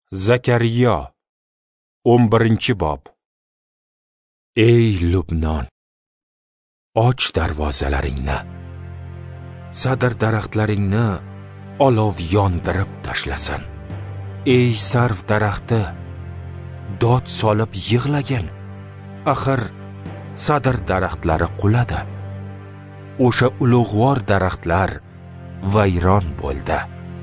Zakariya 11-bob. Ey Lubnon, och darvozalaringni, sadr daraxtlaringni olov yondirib tashlasin. Ey sarv daraxti, dod solib yig'lagin. Axir sadr daraxtlari quladi. O'sha ulug'vor daraxtlar vayron bo'ldi.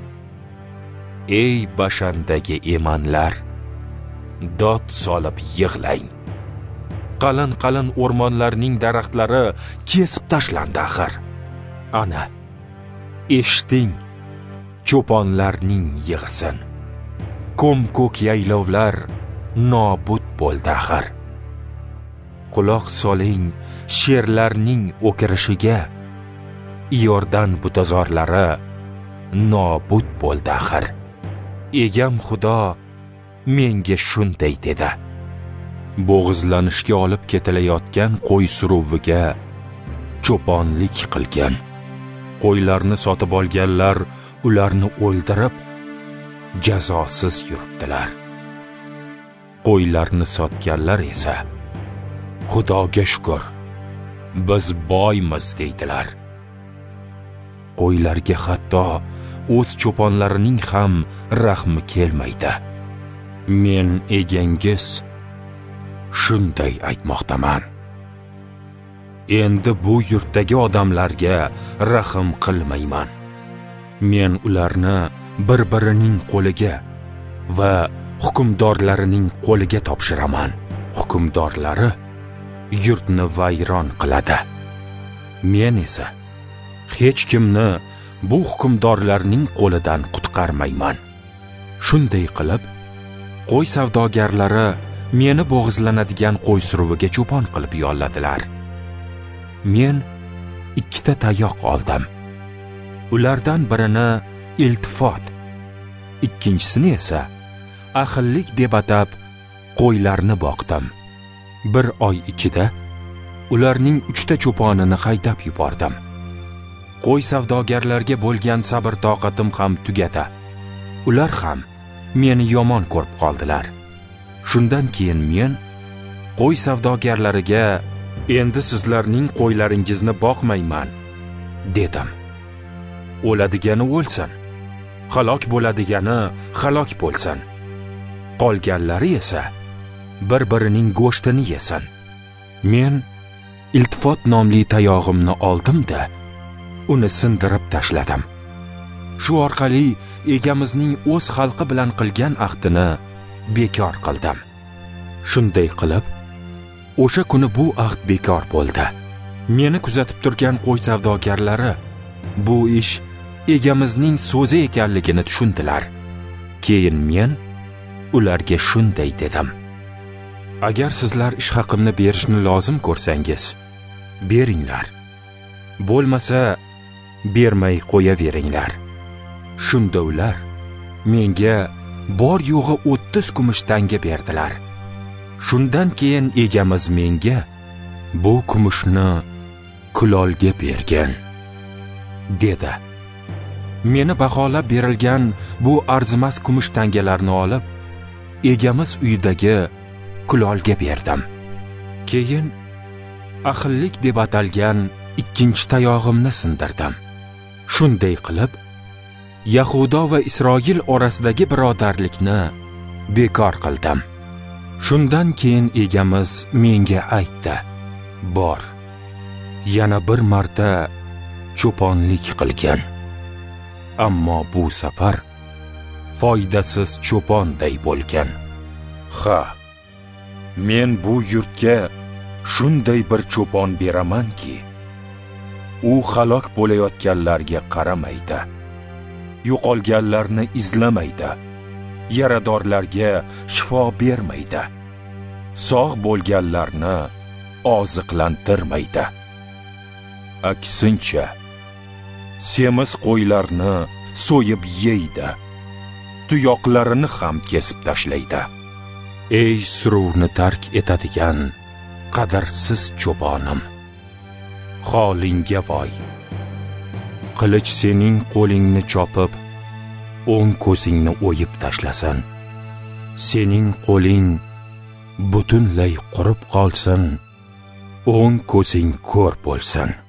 Ey Bashandagi emanlar, dod solib yig'lang. Qalin o'rmonlarning daraxtlari kesib tashlandi axir. Ana, eshiting, cho'ponlarning yig'isin. Ko'm-ko'k yaylovlar nobud bo'ldi axir. Quloq soling sherlarning o'kirishiga. Iordan butazorlari nobud bo'ldi axir. Egam Xudo menga shunday dedi. Bo'g'izlanishga olib ketilayotgan qo'y suruviga cho'ponlik qilgan. Qo'ylarni sotib olganlar ularni o'ldirib, jazosiz yuribdilar. Qo'ylarni sotganlar esa Xudoga shukr, biz boymiz deydilar. Qo'ylarga hatto o'z cho'ponlarining ham rahmi kelmaydi. Men egangiz shunday aytmoqdaman. Endi bu yurtdagi odamlarga rahm qilmayman. Men ularni bir-birining qo'liga va hukmdorlarining qo'liga topshiraman. Hukmdorlari yurtni vayron qiladi. Men esa hech kimni bu hukmdorlarning qo'lidan qutqarmayman. Shunday qilib, qo'y savdogarlari meni bo'g'izlanadigan qo'y suruviga cho'pon qilib yolladilar. Men 2 tayoq oldim. Ulardan birini iltifot, ikkinchisini esa ahillik deb atab qo'ylarni boqdim. 1 oy ichida ularning 3 cho'ponini haydab yubordim. Qo'y savdogarlarga bo'lgan sabr toqatim ham tugadi. Ular ham meni yomon ko'rib qoldilar. Shundan keyin men qo'y savdogarlariga endi sizlarning qo'ylaringizni boqmayman dedim. O'ladigani o'lsin, halok bo'ladigani halok bo'lsin. Qolganlari esa bir-birining go'shtini yesin. Men iltifot nomli tayog'imni oldim-da, uni sindirib tashladim. Shu orqali egamizning o'z xalqi bilan qilgan ahdini bekor qildim. Shunday qilib, o'sha kuni bu ahd bekor bo'ldi. Meni kuzatib turgan qo'y savdogarlari bu ish egamizning so'zi ekanligini tushundilar. Keyin men ularga shunday dedim: agar sizlar ish haqimni berishni lozim ko'rsangiz, beringlar. Bo'lmasa, bermay qo'yaveringlar. Shunda ular menga bor yo'g'i 30 kumush tanga berdilar. Shundan keyin egamiz menga bu kumushni kulolga bergan dedi. Meni baholab berilgan bu arzimas kumush tangalarni olib, egamiz uyidagi kulolga berdim. Keyin ahillik deb atalgan 2 tayog'imni sindirdim. Shunday qilib, Yahudo va Isroil orasidagi birodarlikni bekor qildim. Shundan keyin egamiz menga aytdi: bor, yana bir marta cho'ponlik qilgan. Ammo bu safar foydasiz cho'ponday bo'lgan. Ha, men bu yurtga shunday bir cho'pon beramanki, u halok bo'layotganlarga qaramaydi, yo'qolganlarni izlamaydi, yaradorlarga shifo bermaydi, sog' bo'lganlarni oziqlantirmaydi. Aksincha, semiz qo'ylarni so'yib yeydi, tuyoqlarini ham kesib tashlaydi. Ey suruvni tark etadigan qadrsiz cho'ponim, holingga voy. Qilich sening qo'lingni chopib, o'ng ko'zingni o'yib tashlasin. sening qo'ling butunlay qurib qolsin, o'ng ko'zing ko'r bo'lsin.